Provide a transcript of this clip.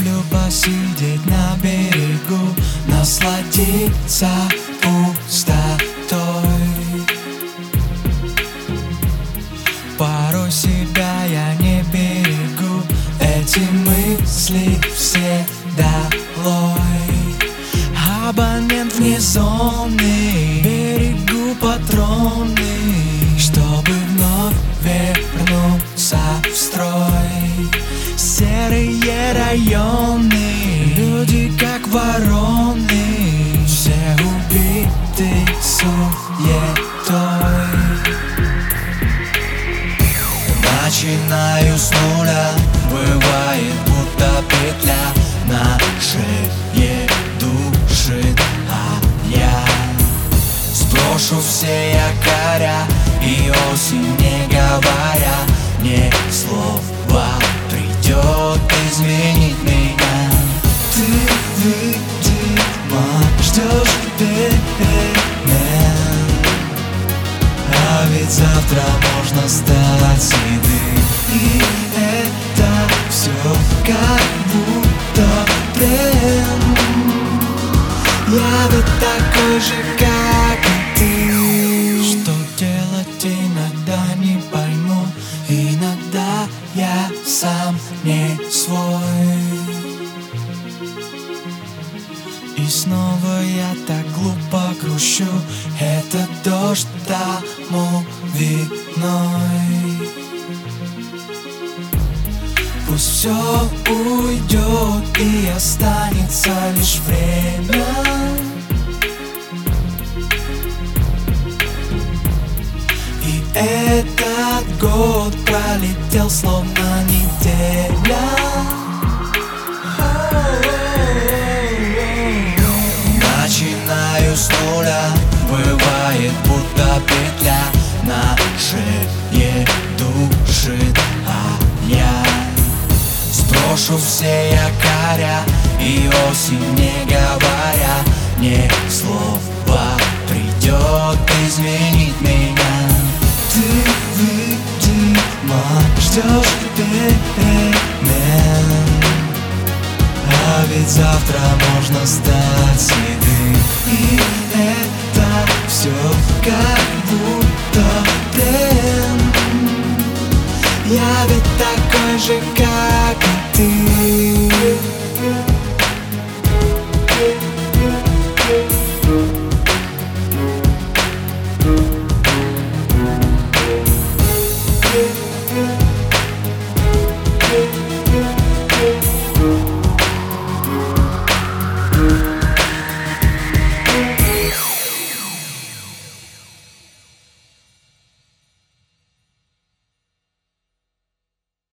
люблю посидеть на берегу, насладиться пустотой. Порой себя я не берегу, эти мысли все долой. Абонент вне зоны, берегу патроны, чтобы вновь вернуться в строй. Серые районы, люди как вороны, все убиты суетой. Начинаю с нуля, бывает будто петля на шее душит, а я сброшу все якоря и осень, не говоря ни слова, придет изменить меня. Ты, видимо, ждешь перемен, а ведь завтра можно стать седым. И это все как будто плен. Я ведь такой же, как и ты. Что делать иногда не пойму, иногда я сам не свой. И снова я так глупо грущу, это дождь тому виной. Пусть все уйдет и останется лишь время. И этот год пролетел словно неделя. Начинаю с нуля, бывает будто петля на шее душит, а я сброшу все якоря и осень, не говоря ни слова, придет изменить меня. Ты, видимо, ждешь перемен, а ведь завтра можно стать седым. И это все как будто плен. Я ведь такой же, как